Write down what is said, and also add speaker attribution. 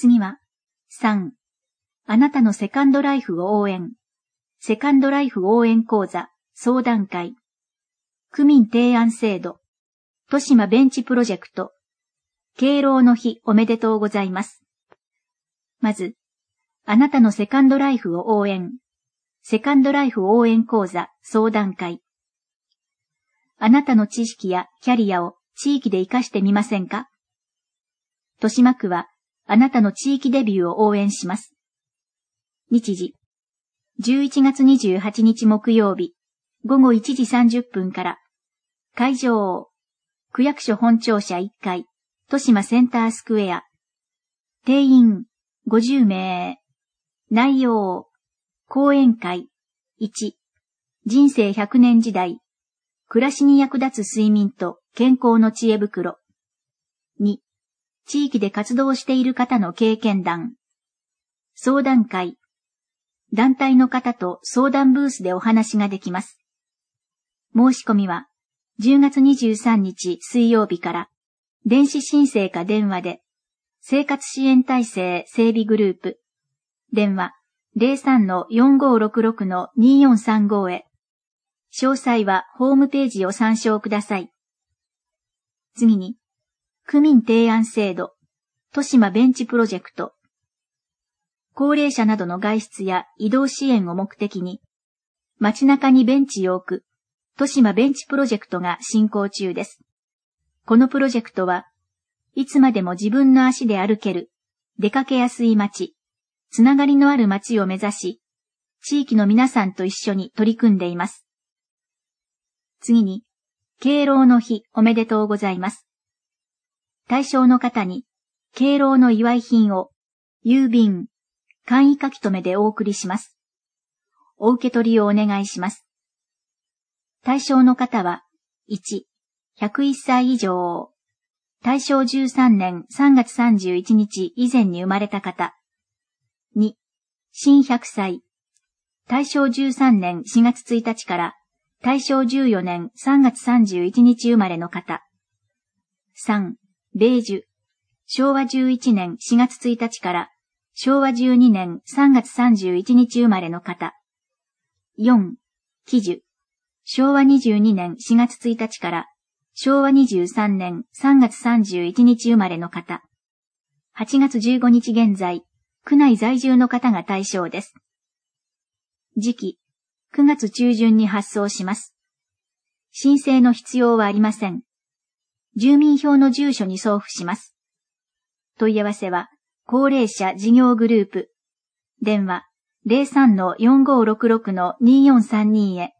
Speaker 1: 次は、3、あなたのセカンドライフを応援。セカンドライフ応援講座、相談会。区民提案制度。豊島ベンチプロジェクト。敬老の日おめでとうございます。まず、あなたのセカンドライフを応援。セカンドライフ応援講座、相談会。あなたの知識やキャリアを地域で活かしてみませんか？豊島区は、あなたの地域デビューを応援します。日時。11月28日木曜日、午後1時30分から。会場。区役所本庁舎1階、豊島センタースクエア。定員、50名。内容。講演会。1、人生100年時代。暮らしに役立つ睡眠と健康の知恵袋。2、地域で活動している方の経験談。相談会。団体の方と相談ブースでお話ができます。申し込みは10月23日水曜日から電子申請か電話で生活支援体制整備グループ電話 03-4566-2435 へ。詳細はホームページを参照ください。次に、区民提案制度、豊島ベンチプロジェクト。高齢者などの外出や移動支援を目的に、街中にベンチを置く、豊島ベンチプロジェクトが進行中です。このプロジェクトは、いつまでも自分の足で歩ける、出かけやすい街、つながりのある街を目指し、地域の皆さんと一緒に取り組んでいます。次に、敬老の日おめでとうございます。対象の方に、敬老の祝い品を、郵便、簡易書留でお送りします。お受け取りをお願いします。対象の方は、1、101歳以上、大正13年3月31日以前に生まれた方。2、新100歳、大正13年4月1日から大正14年3月31日生まれの方。3、米寿、昭和11年4月1日から昭和12年3月31日生まれの方。4、喜寿、昭和22年4月1日から昭和23年3月31日生まれの方。8月15日現在、区内在住の方が対象です。時期、9月中旬に発送します。申請の必要はありません。住民票の住所に送付します。問い合わせは、高齢者事業グループ。電話、03-4566-2432 へ。